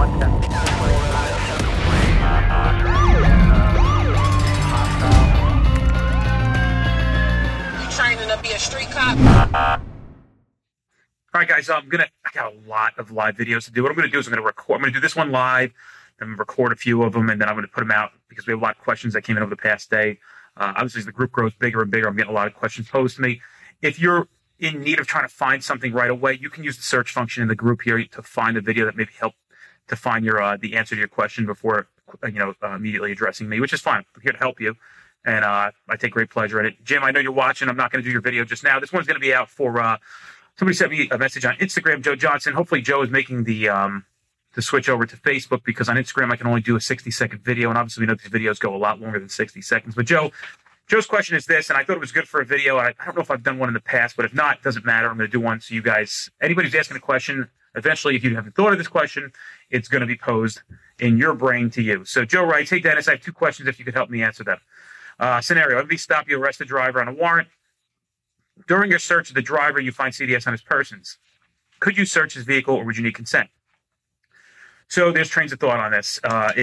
Training to be a street cop. All right, guys, I got a lot of live videos to do. What I'm going to do is I'm going to do this one live, then record a few of them, and then I'm going to put them out because we have a lot of questions that came in over the past day. Obviously, as the group grows bigger and bigger, I'm getting a lot of questions posed to me. If you're in need of trying to find something right away, you can use the search function in the group here to find a video that maybe help to find your the answer to your question before immediately addressing me, which is fine. I'm here to help you, and I take great pleasure in it. Jim, I know you're watching. I'm not going to do your video just now. This one's going to be out for somebody sent me a message on Instagram, Joe Johnson. Hopefully Joe is making the switch over to Facebook, because on Instagram I can only do a 60-second video, and obviously we know these videos go a lot longer than 60 seconds. But Joe's question is this, and I thought it was good for a video. I don't know if I've done one in the past, but if not, it doesn't matter. I'm going to do one so you guys, anybody who's asking a question, eventually, if you haven't thought of this question, it's going to be posed in your brain to you. So Joe writes, hey, Dennis, I have two questions if you could help me answer them. Scenario, MV stop, you arrest the driver on a warrant. During your search of the driver, you find CDS on his persons. Could you search his vehicle, or would you need consent? So there's trains of thought on this.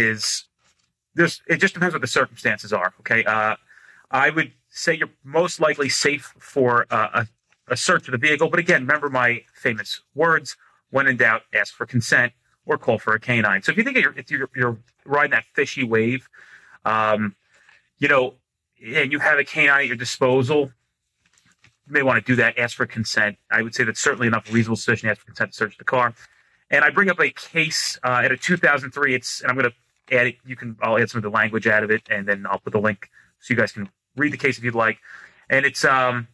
It just depends what the circumstances are, okay? I would say you're most likely safe for a search of the vehicle. But again, remember my famous words: when in doubt, ask for consent or call for a canine. So if you think you're riding that fishy wave, and you have a canine at your disposal, you may want to do that. Ask for consent. I would say that's certainly enough reasonable suspicion to ask for consent to search the car. And I bring up a case at a 2003. And I'm going to add it. I'll add some of the language out of it, and then I'll put the link so you guys can read the case if you'd like. And it's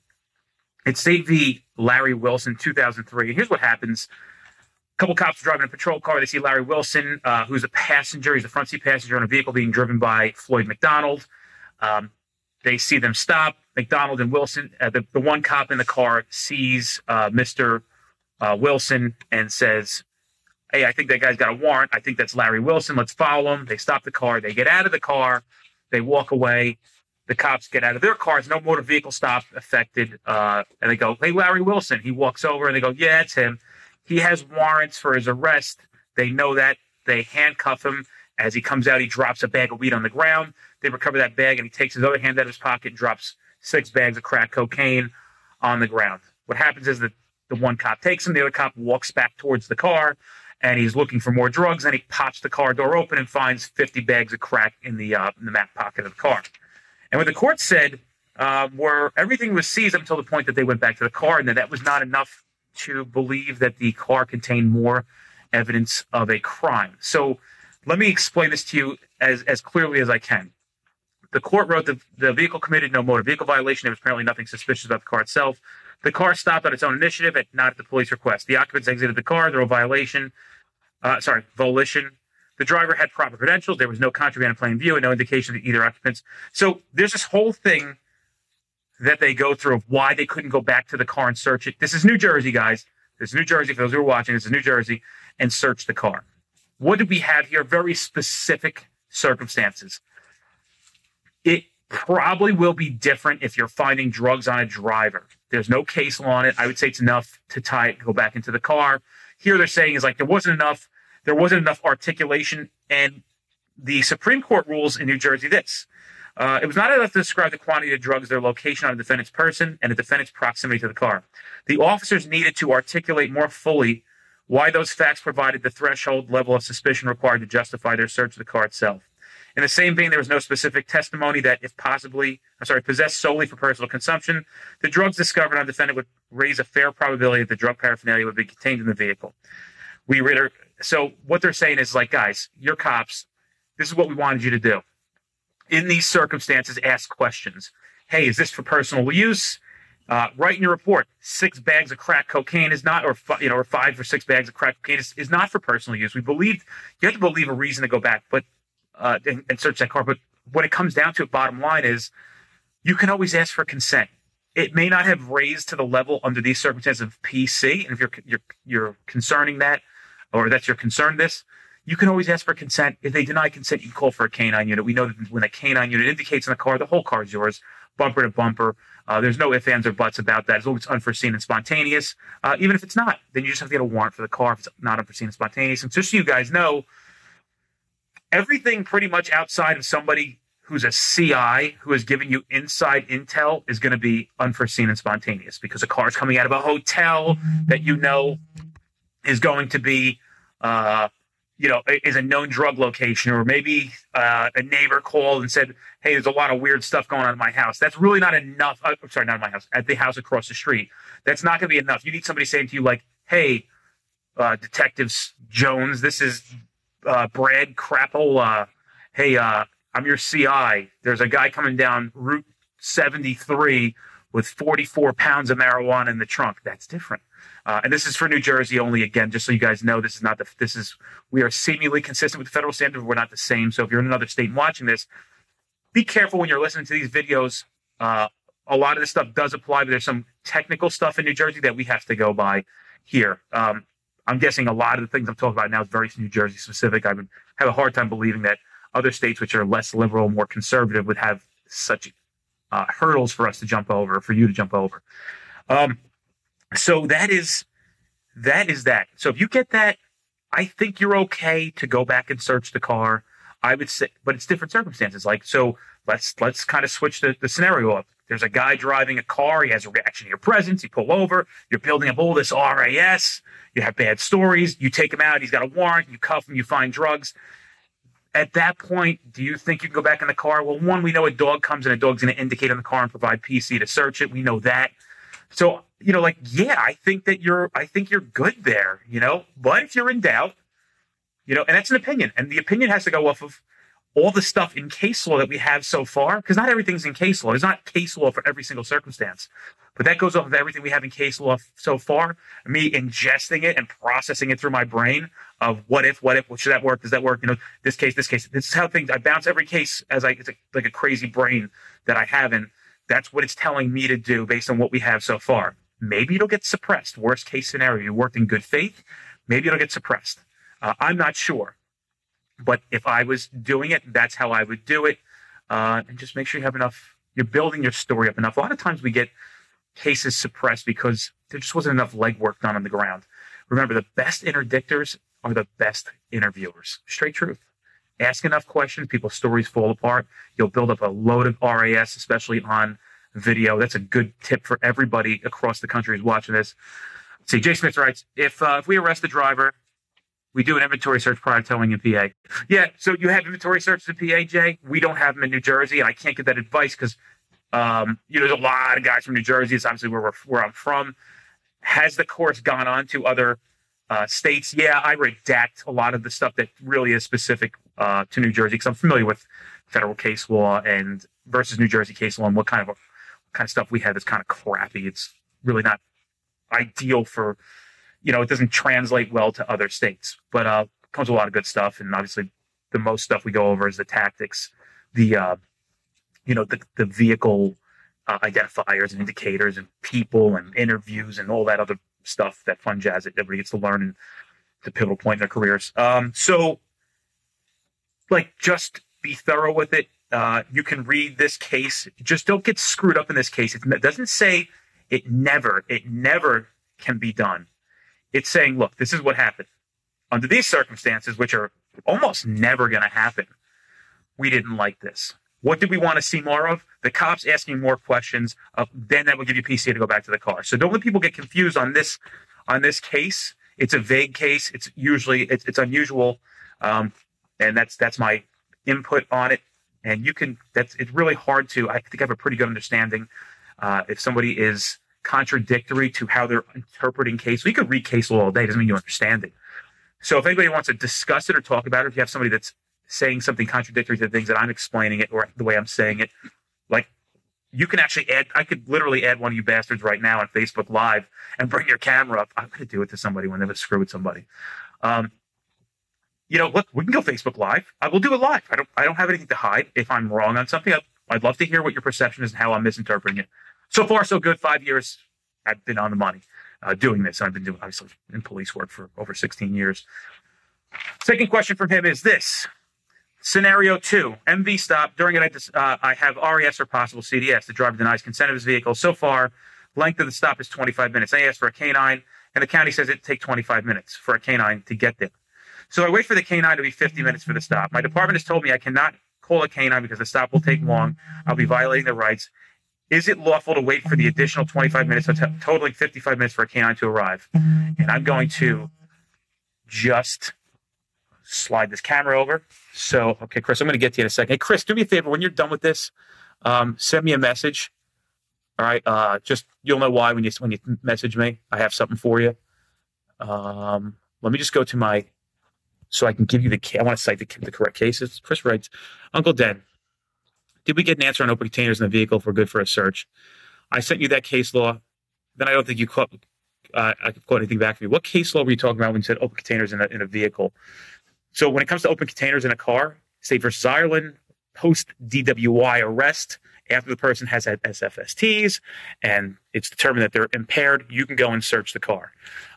State v. Larry Wilson, 2003. And here's what happens. A couple cops are driving a patrol car. They see Larry Wilson, who's a passenger. He's a front seat passenger on a vehicle being driven by Floyd McDonald. They see them stop. McDonald and Wilson, the one cop in the car sees Mr. Wilson and says, hey, I think that guy's got a warrant. I think that's Larry Wilson. Let's follow him. They stop the car. They get out of the car. They walk away. The cops get out of their cars. No motor vehicle stop affected. And they go, hey, Larry Wilson. He walks over and they go, yeah, it's him. He has warrants for his arrest. They know that. They handcuff him. As he comes out, he drops a bag of weed on the ground. They recover that bag, and he takes his other hand out of his pocket and drops 6 bags of crack cocaine on the ground. What happens is that the one cop takes him. The other cop walks back towards the car, and he's looking for more drugs. And he pops the car door open and finds 50 bags of crack in the back pocket of the car. And what the court said were everything was seized up until the point that they went back to the car, and that was not enough to believe that the car contained more evidence of a crime. So let me explain this to you as clearly as I can. The court wrote the vehicle committed no motor vehicle violation. There was apparently nothing suspicious about the car itself. The car stopped on its own initiative, not at the police request. The occupants exited the car. There was volition. The driver had proper credentials. There was no contraband in plain view and no indication that either occupants. So there's this whole thing that they go through of why they couldn't go back to the car and search it. This is New Jersey, guys. This is New Jersey. For those who are watching, this is New Jersey, and search the car. What do we have here? Very specific circumstances. It probably will be different if you're finding drugs on a driver. There's no case law on it. I would say it's enough to go back into the car. Here they're saying is like there wasn't enough articulation, and the Supreme Court rules in New Jersey this. It was not enough to describe the quantity of drugs, their location on a defendant's person, and the defendant's proximity to the car. The officers needed to articulate more fully why those facts provided the threshold level of suspicion required to justify their search of the car itself. In the same vein, there was no specific testimony that if possessed solely for personal consumption, the drugs discovered on the defendant would raise a fair probability that the drug paraphernalia would be contained in the vehicle. So what they're saying is like, guys, you're cops. This is what we wanted you to do. In these circumstances, ask questions. Hey, is this for personal use? Write in your report, 6 bags of crack cocaine is not, or 5 or 6 bags of crack cocaine is not for personal use. You have to believe a reason to go back, but and search that car. But when it comes down to it, bottom line is you can always ask for consent. It may not have raised to the level under these circumstances of PC, and if you're concerning that, or that's your concern, you can always ask for consent. If they deny consent, you can call for a canine unit. We know that when a canine unit indicates in the car, the whole car is yours, bumper to bumper. There's no ifs, ands, or buts about that. As long as it's unforeseen and spontaneous, even if it's not, then you just have to get a warrant for the car if it's not unforeseen and spontaneous. And just so you guys know, everything pretty much outside of somebody who's a CI who is giving you inside intel is going to be unforeseen and spontaneous, because a car is coming out of a hotel that you know is going to be, is a known drug location, or maybe a neighbor called and said, hey, there's a lot of weird stuff going on in my house. That's really not enough. I'm sorry, not in my house, at the house across the street. That's not going to be enough. You need somebody saying to you like, hey, Detectives Jones, this is Brad Crapola. Hey, I'm your CI. There's a guy coming down Route 73 with 44 pounds of marijuana in the trunk. That's different. And this is for New Jersey only. Again, just so you guys know, we are seemingly consistent with the federal standard. We're not the same. So if you're in another state and watching this, be careful when you're listening to these videos. A lot of this stuff does apply, but there's some technical stuff in New Jersey that we have to go by here. I'm guessing a lot of the things I'm talking about now is very New Jersey specific. I would have a hard time believing that other states which are less liberal, more conservative, would have such hurdles for us to jump over, for you to jump over. So that is that. So if you get that, I think you're okay to go back and search the car. I would say, but it's different circumstances. Like, so let's kind of switch the scenario up. There's a guy driving a car. He has a reaction to your presence. You pull over. You're building up all this RAS. You have bad stories. You take him out. He's got a warrant. You cuff him. You find drugs. At that point, do you think you can go back in the car? Well, one, we know a dog comes and a dog's going to indicate on the car and provide PC to search it. We know that. So, I think you're good there, but if you're in doubt, and that's an opinion, and the opinion has to go off of all the stuff in case law that we have so far, because not everything's in case law. There's not case law for every single circumstance, but that goes off of everything we have in case law so far, me ingesting it and processing it through my brain of what if, should that work? Does that work? This case. This is how things, I bounce every case it's like a crazy brain that I have. And that's what it's telling me to do based on what we have so far. Maybe it'll get suppressed. Worst case scenario, you worked in good faith. Maybe it'll get suppressed. I'm not sure. But if I was doing it, that's how I would do it. And just make sure you have enough, you're building your story up enough. A lot of times we get cases suppressed because there just wasn't enough legwork done on the ground. Remember, the best interdictors are the best interviewers. Straight truth. Ask enough questions, people's stories fall apart. You'll build up a load of RAS, especially on video. That's a good tip for everybody across the country who's watching this. Let's see, Jay Smith writes, if we arrest the driver, we do an inventory search prior to towing in PA. Yeah, so you have inventory searches in PA, Jay. We don't have them in New Jersey, and I can't get that advice because, there's a lot of guys from New Jersey. It's obviously where I'm from. Has the course gone on to other states? Yeah, I redact a lot of the stuff that really is specific to New Jersey because I'm familiar with federal case law and versus New Jersey case law and what kind of stuff we have that's kind of crappy. It's really not ideal for, it doesn't translate well to other states, but comes with a lot of good stuff. And obviously the most stuff we go over is the tactics, the vehicle identifiers and indicators and people and interviews and all that other stuff, that fun jazz that everybody gets to learn and the pivotal point in their careers. So just be thorough with it. You can read this case. Just don't get screwed up in this case. It doesn't say it never can be done. It's saying, look, this is what happened. Under these circumstances, which are almost never going to happen, we didn't like this. What did we want to see more of? The cops asking more questions. Then that will give you PC to go back to the car. So don't let people get confused on this case. It's a vague case. It's usually it's unusual, and that's my input on it. And it's really hard to. I think I have a pretty good understanding if somebody is contradictory to how they're interpreting case. We could read case law all day. Doesn't mean you understand it. So if anybody wants to discuss it or talk about it, if you have somebody that's saying something contradictory to the things that I'm explaining it or the way I'm saying it, you can actually I could literally add one of you bastards right now on Facebook Live and bring your camera up. I'm going to do it to somebody whenever screw with somebody. Look, we can go Facebook Live. I will do it live. I don't have anything to hide. If I'm wrong on something, I'd love to hear what your perception is and how I'm misinterpreting it. So far, so good. 5 years, I've been on the money doing this. I've been doing, obviously, in police work for over 16 years. Second question from him is this. Scenario 2, MV stop. During it, I have RES or possible CDS. The driver denies consent of his vehicle. So far, length of the stop is 25 minutes. I asked for a canine, and the county says it'd take 25 minutes for a canine to get there. So I wait for the canine to be 50 minutes for the stop. My department has told me I cannot call a canine because the stop will take long. I'll be violating their rights. Is it lawful to wait for the additional 25 minutes, totaling 55 minutes for a canine to arrive? And I'm going to just slide this camera over. So, okay, Chris, I'm going to get to you in a second. Hey, Chris, do me a favor. When you're done with this, send me a message. All right. Just, you'll know why when you message me. I have something for you. Let me just go to so I can give you I want to cite the correct cases. Chris writes, Uncle Den, did we get an answer on open containers in the vehicle if we're good for a search? I sent you that case law. Then I don't think you I could quote anything back from you. What case law were you talking about when you said open containers in a vehicle? So when it comes to open containers in a car, State versus Ireland, post DWI arrest, after the person has had SFSTs and it's determined that they're impaired, you can go and search the car.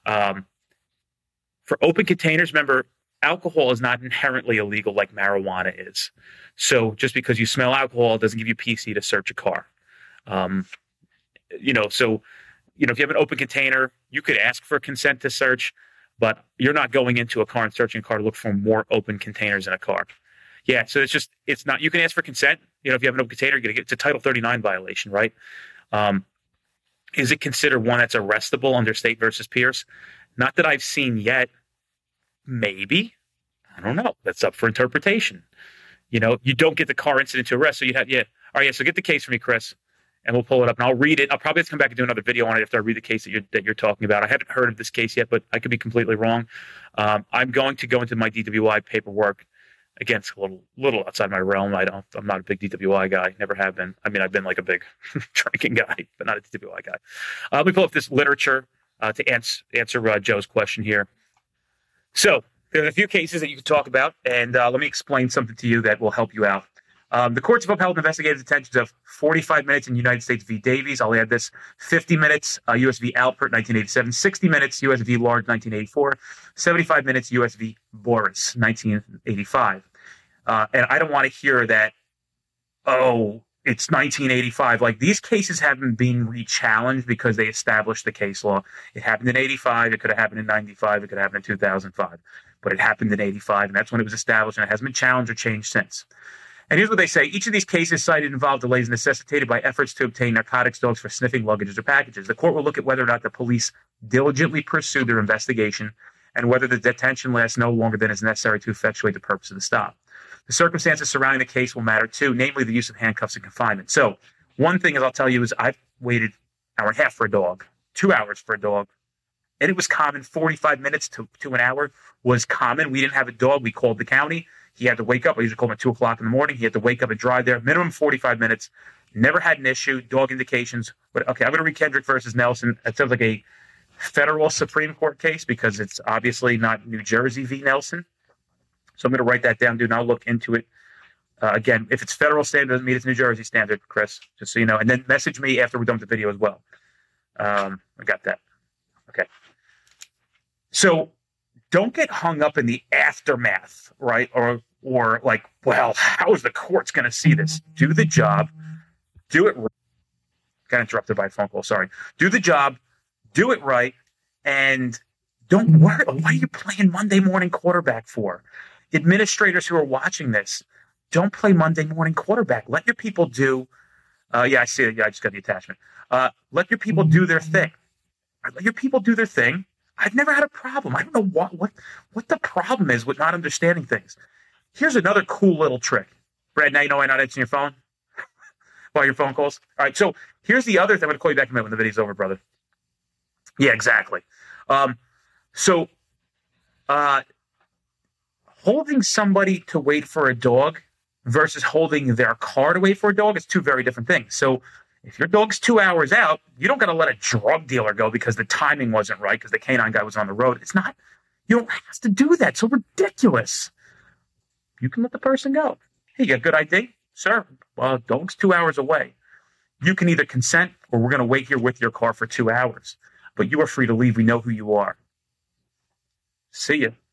For open containers, remember, alcohol is not inherently illegal like marijuana is. So just because you smell alcohol doesn't give you PC to search a car. If you have an open container, you could ask for consent to search, but you're not going into a car and searching a car to look for more open containers in a car. Yeah, so it's not, you can ask for consent. If you have an open container, you're going to get, it's a Title 39 violation, right? Is it considered one that's arrestable under State versus Pierce? Not that I've seen yet. Maybe. I don't know. That's up for interpretation. You don't get the car incident to arrest, so you'd have, yeah. All right, yeah, so get the case for me, Chris, and we'll pull it up, and I'll read it. I'll probably have to come back and do another video on it after I read the case that you're talking about. I haven't heard of this case yet, but I could be completely wrong. I'm going to go into my DWI paperwork. Again, it's a little outside my realm. I'm not a big DWI guy. Never have been. I mean, I've been like a big drinking guy, but not a DWI guy. Let me pull up this literature to answer Joe's question here. So there's a few cases that you can talk about, and let me explain something to you that will help you out. The courts have upheld investigative detentions of 45 minutes in United States v. Davies. I'll add this. 50 minutes, U.S. v. Alpert, 1987. 60 minutes, U.S. v. Large, 1984. 75 minutes, U.S. v. Boris, 1985. And I don't want to hear that, it's 1985. Like, these cases haven't been re-challenged because they established the case law. It happened in 85. It could have happened in 95. It could have happened in 2005. But it happened in 85, and that's when it was established, and it hasn't been challenged or changed since. And here's what they say. Each of these cases cited involved delays necessitated by efforts to obtain narcotics dogs for sniffing luggages or packages. The court will look at whether or not the police diligently pursued their investigation and whether the detention lasts no longer than is necessary to effectuate the purpose of the stop. The circumstances surrounding the case will matter too, namely the use of handcuffs and confinement. So one thing is I'll tell you is I've waited an hour and a half for a dog, 2 hours for a dog, and it was common. 45 minutes to an hour was common. We didn't have a dog. We called the county. He had to wake up. I usually call him at 2 o'clock in the morning. He had to wake up and drive there. Minimum 45 minutes. Never had an issue. Dog indications. But okay, I'm going to read Kendrick versus Nelson. It sounds like a federal Supreme Court case because it's obviously not New Jersey v. Nelson. So I'm going to write that down, dude, and I'll look into it. Again, if it's federal standard, doesn't mean it's New Jersey standard, Chris, just so you know. And then message me after we're done with the video as well. I got that. Okay. So don't get hung up in the aftermath, right? Or like, well, how is the courts going to see this? Do the job. Do it right. Got interrupted by a phone call. Sorry. Do the job. Do it right. And don't worry. What are you playing Monday morning quarterback for? Administrators who are watching this, don't play Monday morning quarterback. Let your people do. Yeah, I see it. Yeah, I just got the attachment. Let your people do their thing. Let your people do their thing. I've never had a problem. I don't know what the problem is with not understanding things. Here's another cool little trick. Brad, now you know why not answering your phone? While your phone calls? All right, so here's the other thing. I'm going to call you back in a minute when the video's over, brother. Yeah, exactly. Holding somebody to wait for a dog versus holding their car to wait for a dog is two very different things. So if your dog's 2 hours out, you don't got to let a drug dealer go because the timing wasn't right because the canine guy was on the road. It's not. You don't have to do that. It's so ridiculous. You can let the person go. Hey, you got good ID? Sir, dog's 2 hours away. You can either consent or we're going to wait here with your car for 2 hours. But you are free to leave. We know who you are. See ya.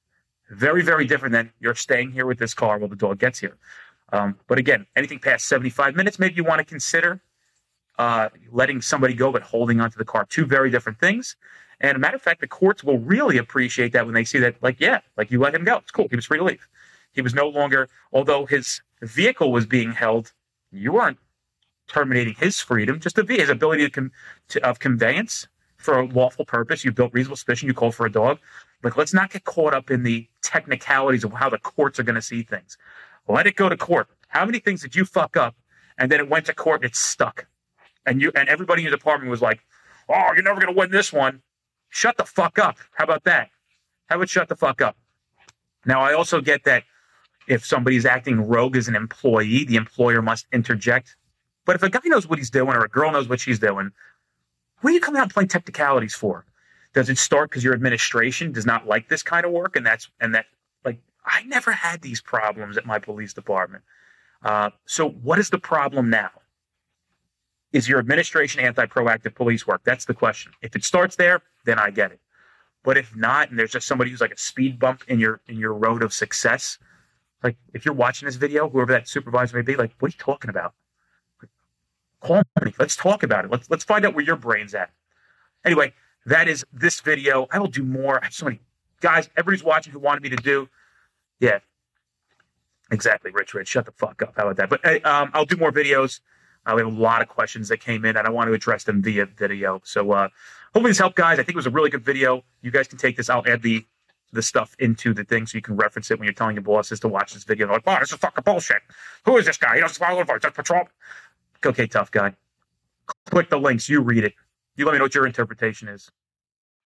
Very, very different than you're staying here with this car while the dog gets here. But again, anything past 75 minutes, maybe you want to consider letting somebody go, but holding onto the car. Two very different things. And a matter of fact, the courts will really appreciate that when they see that, like, yeah, like you let him go. It's cool. He was free to leave. He was no longer, although his vehicle was being held, you weren't terminating his freedom, just his ability of conveyance for a lawful purpose. You built reasonable suspicion. You called for a dog. Like, let's not get caught up in the technicalities of how the courts are going to see things. Let it go to court. How many things did you fuck up, and then it went to court and it stuck? And everybody in your department was like, oh, you're never going to win this one. Shut the fuck up. How about that? How about shut the fuck up? Now, I also get that if somebody's acting rogue as an employee, the employer must interject. But if a guy knows what he's doing or a girl knows what she's doing, what are you coming out and playing technicalities for? Does it start because your administration does not like this kind of work? And like, I never had these problems at my police department. So what is the problem now? Is your administration anti-proactive police work? That's the question. If it starts there, then I get it. But if not, and there's just somebody who's like a speed bump in your road of success, like if you're watching this video, whoever that supervisor may be, like, what are you talking about? Like, call me. Let's talk about it. Let's find out where your brain's at. Anyway, that is this video. I will do more. I have so many guys, everybody's watching who wanted me to do. Yeah, exactly. Rich, shut the fuck up. How about that? But I'll do more videos. We have a lot of questions that came in, and I want to address them via video. So hopefully this helped, guys. I think it was a really good video. You guys can take this. I'll add the stuff into the thing so you can reference it when you're telling your bosses to watch this video. They're like, wow, this is fucking bullshit. Who is this guy? He doesn't follow the just patrol. Okay, tough guy. Click the links. You read it. You let me know what your interpretation is.